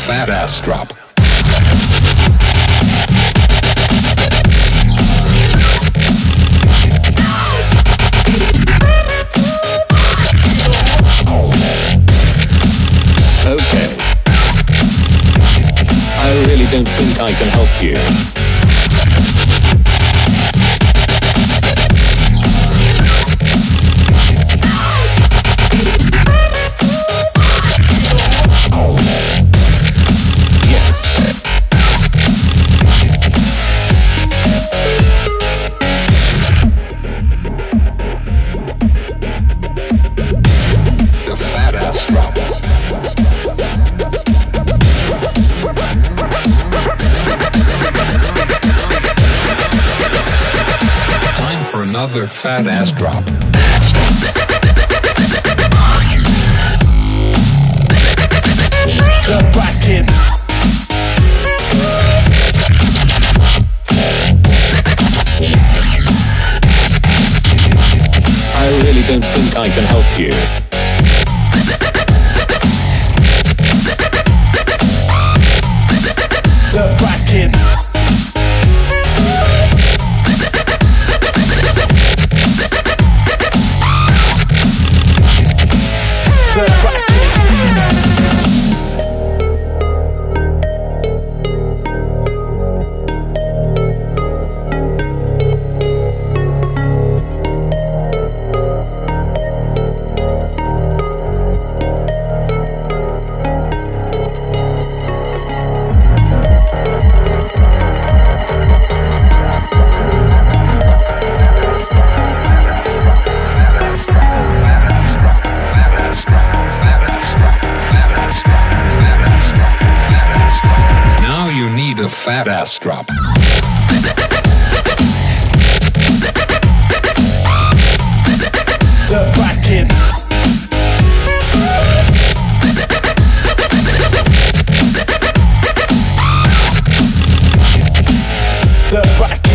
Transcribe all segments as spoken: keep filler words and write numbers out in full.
fat ass drop. Okay. I really don't think I can help you. Another fat ass drop. The bracket. I really don't think I can help you. The bracket. Now you need a fat ass drop. The bracket. The bracket.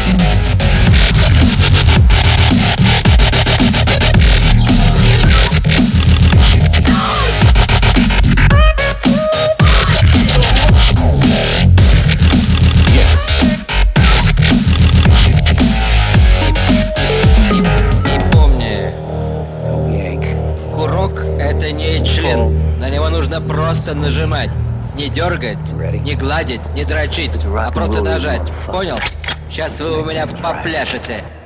Это не член. На него нужно просто нажимать. Не дергать, не гладить, не дрочить, а просто нажать. Понял? Сейчас вы у меня попляшете.